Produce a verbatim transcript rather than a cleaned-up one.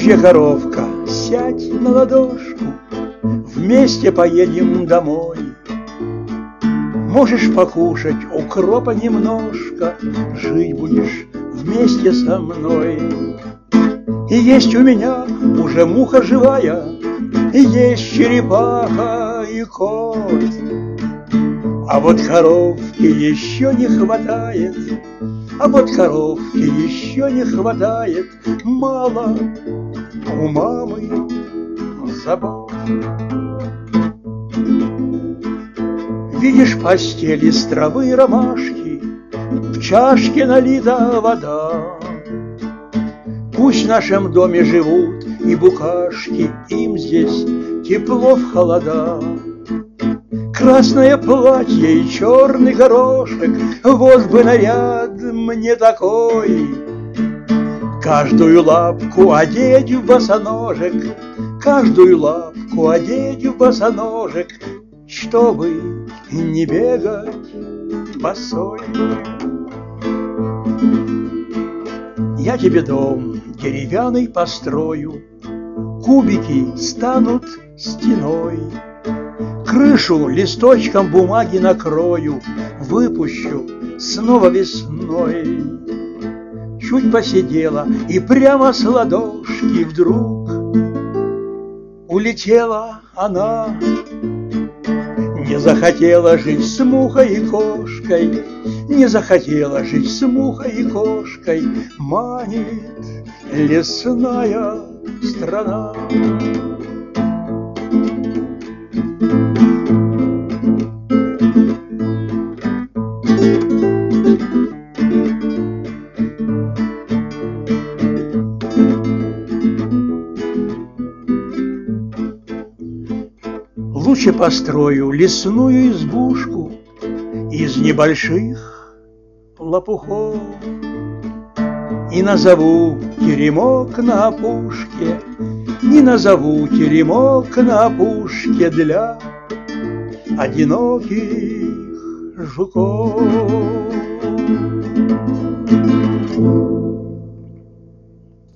Божья коровка, сядь на ладошку, вместе поедем домой. Можешь покушать укропа немножко, жить будешь вместе со мной. И есть у меня уже муха живая, и есть черепаха и кот. А вот коровки еще не хватает, а вот коровки еще не хватает, мало у мамы забот. Видишь постель из травы и ромашки, в чашке налита вода. Пусть в нашем доме живут и букашки, им здесь тепло в холода. Красное платье и черный горошек, вот бы наряд мне такой. Каждую лапку одеть в босоножек, каждую лапку одеть в босоножек, чтобы не бегать босой. Я тебе дом деревянный построю, кубики станут стеной. Крышу листочком бумаги накрою, выпущу снова весной. Чуть посидела, и прямо с ладошки вдруг улетела она. Не захотела жить с мухой и кошкой, не захотела жить с мухой и кошкой, манит лесная страна. Лучше построю лесную избушку из небольших лопухов и назову теремок на опушке, и назову теремок на опушке для одиноких жуков.